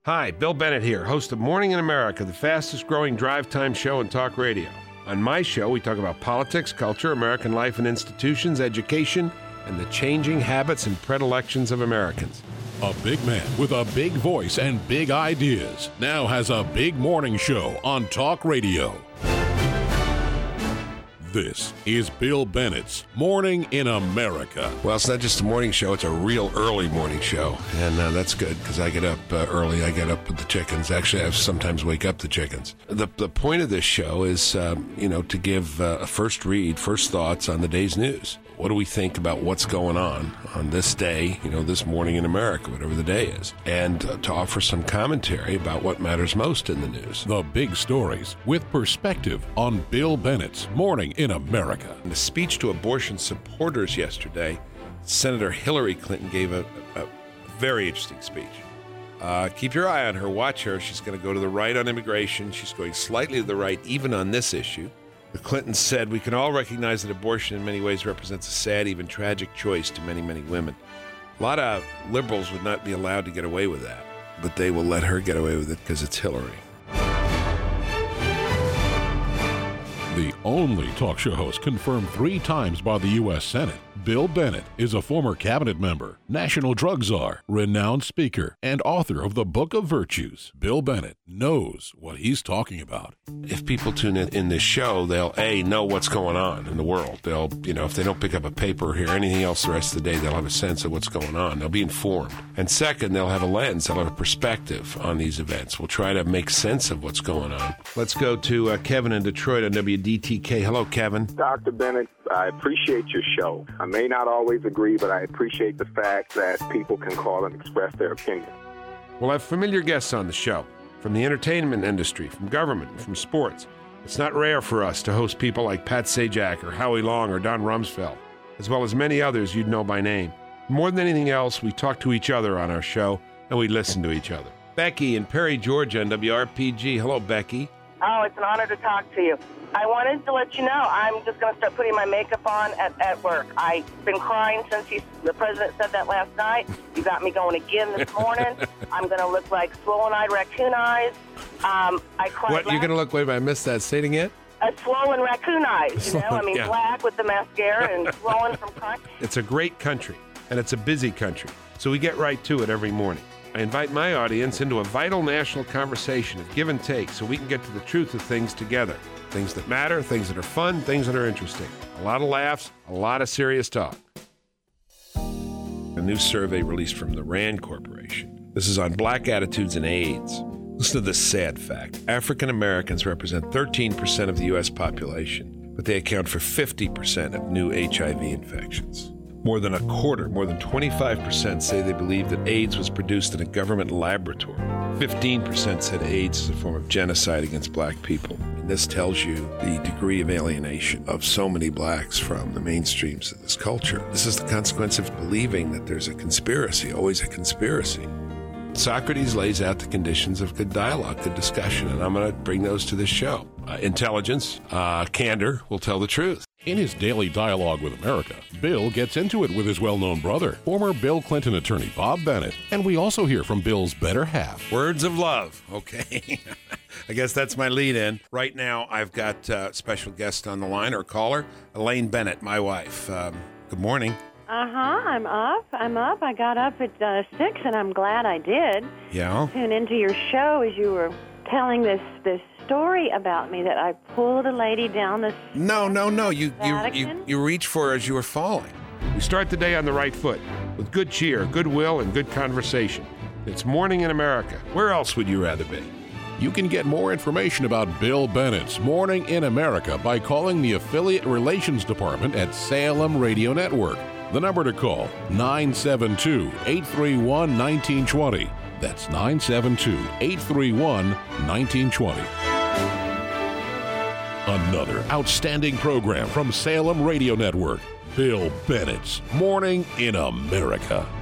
Hi, Bill Bennett here, host of Morning in America, the fastest growing drive time show in talk radio. On my show, we talk about politics, culture, American life and institutions, education, and the changing habits and predilections of Americans. A big man with a big voice and big ideas now has a big morning show on talk radio. This is Bill Bennett's Morning in America. Well, it's not just a morning show, it's a real early morning show. And that's good because I get up early. I get up with the chickens. Actually, I sometimes wake up the chickens. The point of this show is, to give a first read, first thoughts on the day's news. What do we think about what's going on this day, this morning in America, whatever the day is, and to offer some commentary about what matters most in the news. The big stories with perspective on Bill Bennett's Morning in America. In a speech to abortion supporters yesterday, Senator Hillary Clinton gave a very interesting speech. Keep your eye on her. Watch her. She's going to go to the right on immigration. She's going slightly to the right even on this issue. The Clintons said, "We can all recognize that abortion in many ways represents a sad, even tragic choice to many, many women." A lot of liberals would not be allowed to get away with that, but they will let her get away with it because it's Hillary. The only talk show host confirmed 3 times by the U.S. Senate, Bill Bennett is a former cabinet member, national drug czar, renowned speaker, and author of the Book of Virtues. Bill Bennett knows what he's talking about. If people tune in this show, they'll, know what's going on in the world. They'll, if they don't pick up a paper or hear anything else the rest of the day, they'll have a sense of what's going on. They'll be informed. And second, they'll have a lens. They'll have a perspective on these events. We'll try to make sense of what's going on. Let's go to Kevin in Detroit on WDTK. Hello, Kevin. Dr. Bennett, I appreciate your show. I may not always agree, but I appreciate the fact that people can call and express their opinion. We'll have familiar guests on the show, from the entertainment industry, from government, from sports. It's not rare for us to host people like Pat Sajak or Howie Long or Don Rumsfeld, as well as many others you'd know by name. More than anything else, we talk to each other on our show, and we listen to each other. Becky in Perry, Georgia on WRPG. Hello, Becky. Oh, it's an honor to talk to you. I wanted to let you know I'm just going to start putting my makeup on at work. I've been crying since the president said that last night. You got me going again this morning. I'm going to look like swollen-eyed raccoon eyes. I cried. What, you're going to look, wait, I missed that. Say it again? Swollen raccoon eyes, Yeah. Black with the mascara and swollen from crying. It's a great country, and it's a busy country, so we get right to it every morning. I invite my audience into a vital national conversation of give and take so we can get to the truth of things together. Things that matter, things that are fun, things that are interesting. A lot of laughs, a lot of serious talk. A new survey released from the RAND Corporation. This is on black attitudes and AIDS. Listen to this sad fact. African Americans represent 13% of the U.S. population, but they account for 50% of new HIV infections. More than a quarter, more than 25% say they believe that AIDS was produced in a government laboratory. 15% said AIDS is a form of genocide against black people. And this tells you the degree of alienation of so many blacks from the mainstreams of this culture. This is the consequence of believing that there's a conspiracy, always a conspiracy. Socrates lays out the conditions of good dialogue, good discussion, and I'm going to bring those to this show. Intelligence, candor will tell the truth. In his daily dialogue with America, Bill gets into it with his well-known brother, former Bill Clinton attorney Bob Bennett, and we also hear from Bill's better half. Words of love. Okay. I guess that's my lead-in. Right now, I've got a special guest on the line, or caller, Elaine Bennett, my wife. Good morning. I'm up. I got up at 6, and I'm glad I did. Yeah? Tune into your show as you were telling this story about me that I pulled a lady down the... No. You reached for her as you were falling. We start the day on the right foot with good cheer, goodwill, and good conversation. It's Morning in America. Where else would you rather be? You can get more information about Bill Bennett's Morning in America by calling the Affiliate Relations Department at Salem Radio Network. The number to call, 972-831-1920. That's 972-831-1920. Another outstanding program from Salem Radio Network. Bill Bennett's Morning in America.